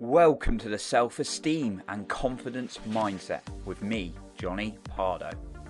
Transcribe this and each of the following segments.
Welcome to the Self-Esteem and Confidence Mindset with me, Johnny Pardo.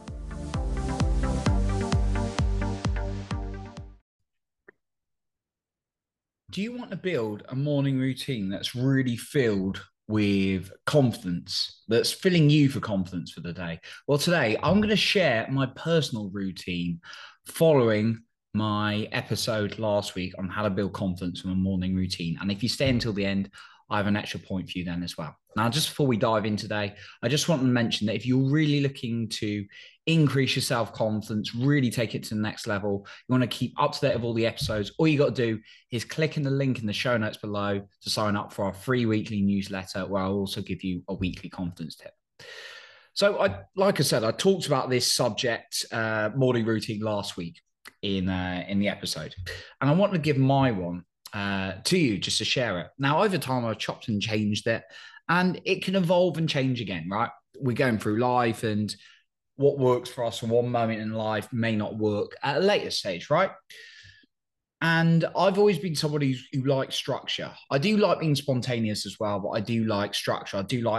Do you want to build a morning routine that's really filled with confidence, that's filling you for confidence for the day? Well, today I'm going to share my personal routine following my episode last week on how to build confidence from a morning routine. And if you stay until the end, I have an extra point for you then as well. Now, just before we dive in today, I just want to mention that if you're really looking to increase your self confidence, really take it to the next level, you want to keep up to date with all the episodes, all you got to do is click in the link in the show notes below to sign up for our free weekly newsletter, where I'll also give you a weekly confidence tip. So, like I said, I talked about this subject, morning routine, last week in the episode, and I want to give my one to you just to share it. Now, over time, I've chopped and changed it, and it can evolve and change again, right? We're going through life, and what works for us in one moment in life may not work at a later stage, right? And I've always been somebody who likes structure. I do like being spontaneous as well, but I do like structure.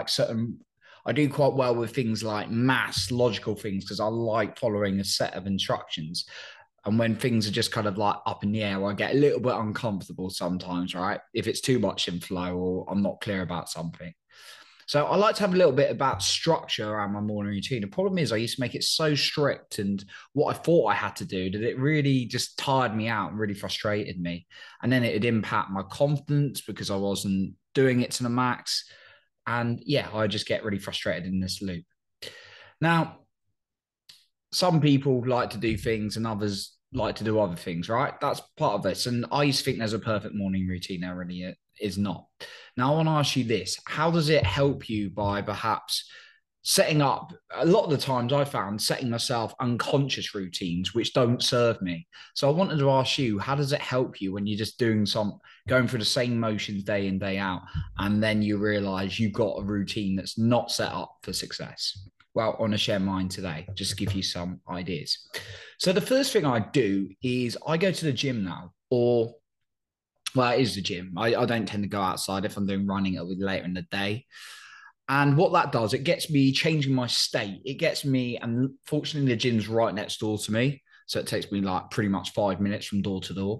I do quite well with things like maths, logical things, because I like following a set of instructions. And when things are just kind of like up in the air, I get a little bit uncomfortable sometimes, right? If it's too much in flow or I'm not clear about something. So I like to have a little bit about structure around my morning routine. The problem is I used to make it so strict and what I thought I had to do that it really just tired me out and really frustrated me. And then it'd impact my confidence because I wasn't doing it to the max. And yeah, I just get really frustrated in this loop. Now, some people like to do things and others like to do other things, right? That's part of this. And I used to think there's a perfect morning routine. There really is not. Now, I want to ask you this. How does it help you by perhaps setting up, a lot of the times I found setting myself unconscious routines which don't serve me? So I wanted to ask you, how does it help you when you're just going through the same motions day in, day out, and then you realize you've got a routine that's not set up for success? Well, I want to share mine today, just to give you some ideas. So the first thing I do is I go to the gym now, or well, it is the gym. I don't tend to go outside. If I'm doing running, it'll be later in the day. And what that does, it gets me changing my state. It gets me, and fortunately, the gym's right next door to me. So it takes me like pretty much 5 minutes from door to door.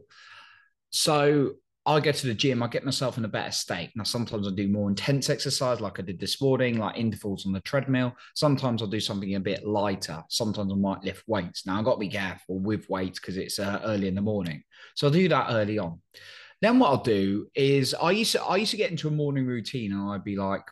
So I go to the gym, I get myself in a better state. Now, sometimes I do more intense exercise like I did this morning, like intervals on the treadmill. Sometimes I'll do something a bit lighter. Sometimes I might lift weights. Now, I've got to be careful with weights because it's early in the morning. So I'll do that early on. Then what I'll do is I used to get into a morning routine and I'd be like,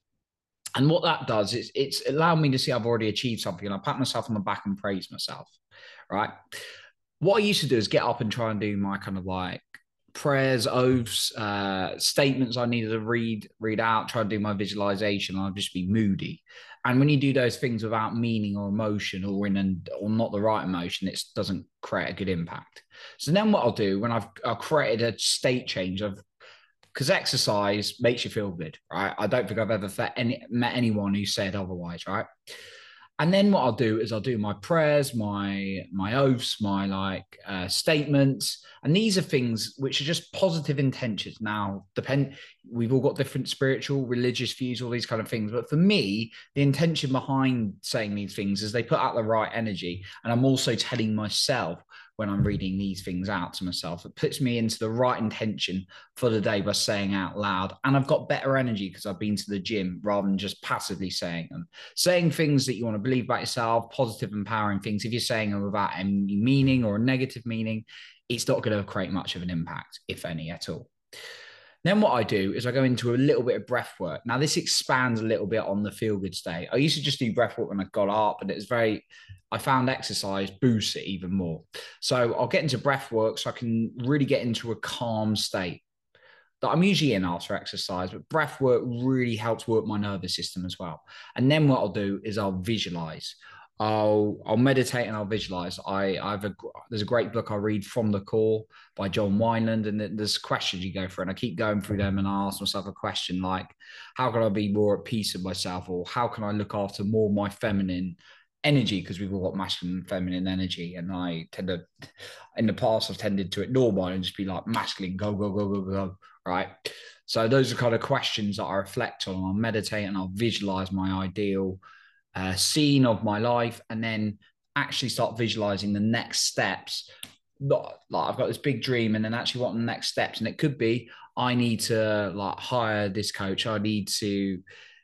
and what that does is it's allowed me to see I've already achieved something and I pat myself on the back and praise myself, right? What I used to do is get up and try and do my kind of like prayers, oaths, statements I needed to read out, try to do my visualization. I'll just be moody. And when you do those things without meaning or emotion or not the right emotion, it doesn't create a good impact. So then what I'll do when I've created a state change of because exercise makes you feel good, right? I don't think I've ever met anyone who said otherwise, right? And then what I'll do is I'll do my prayers, my oaths, my statements, and these are things which are just positive intentions. Now, we've all got different spiritual, religious views, all these kind of things. But for me, the intention behind saying these things is they put out the right energy, and I'm also telling myself when I'm reading these things out to myself, it puts me into the right intention for the day by saying out loud, and I've got better energy because I've been to the gym rather than just passively saying them. Saying things that you want to believe about yourself, positive, empowering things, if you're saying them without any meaning or a negative meaning, it's not going to create much of an impact, if any at all. Then what I do is I go into a little bit of breath work. Now, this expands a little bit on the feel good state. I used to just do breath work when I got up, and I found exercise boosts it even more. So I'll get into breath work so I can really get into a calm state that I'm usually in after exercise, but breath work really helps work my nervous system as well. And then what I'll do is I'll visualize. I'll meditate and I'll visualize. There's a great book I read, From the Core by John Wineland, and there's questions you go through, and I keep going through them and I ask myself a question like, how can I be more at peace with myself, or how can I look after more of my feminine energy, because we've all got masculine and feminine energy, and in the past I've tended to ignore mine and just be like masculine, go go go go go, right? So those are kind of questions that I reflect on. I'll meditate and I'll visualize my ideal scene of my life, and then actually start visualizing the next steps. Not like I've got this big dream, and then actually what are the next steps? And it could be I need to like hire this coach. I need to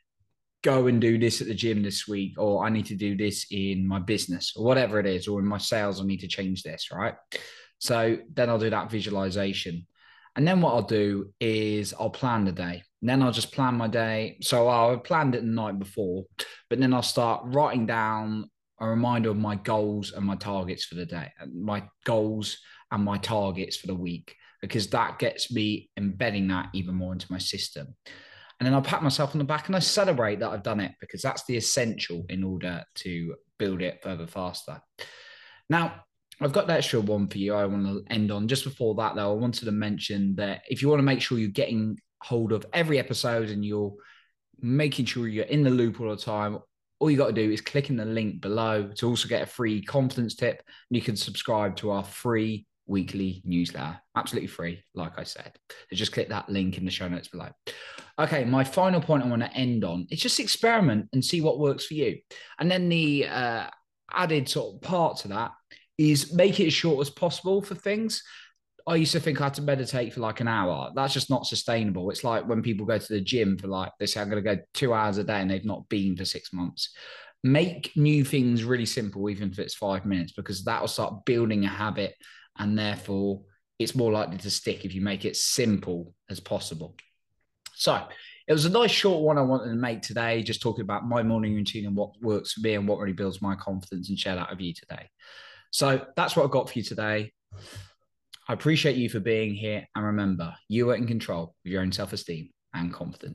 go and do this at the gym this week, or I need to do this in my business, or whatever it is, or in my sales, I need to change this, right? So then I'll do that visualization. And then what I'll do is I'll plan the day. And then I'll just plan my day. So I'll have planned it the night before, but then I'll start writing down a reminder of my goals and my targets for the day, and my goals and my targets for the week, because that gets me embedding that even more into my system. And then I'll pat myself on the back and I celebrate that I've done it, because that's the essential in order to build it further faster. Now, I've got the extra one for you I want to end on. Just before that, though, I wanted to mention that if you want to make sure you're getting hold of every episode and you're making sure you're in the loop all the time, all you got to do is click in the link below to also get a free confidence tip. And you can subscribe to our free weekly newsletter. Absolutely free, like I said. So just click that link in the show notes below. Okay, my final point I want to end on is just experiment and see what works for you. And then the added sort of part to that is make it as short as possible for things. I used to think I had to meditate for like an hour. That's just not sustainable. It's like when people go to the gym for like, they say, I'm going to go 2 hours a day, and they've not been for 6 months. Make new things really simple, even if it's 5 minutes, because that will start building a habit, and therefore it's more likely to stick if you make it simple as possible. So it was a nice short one I wanted to make today, just talking about my morning routine and what works for me and what really builds my confidence, and share that with you today. So that's what I've got for you today. I appreciate you for being here. And remember, you are in control of your own self-esteem and confidence.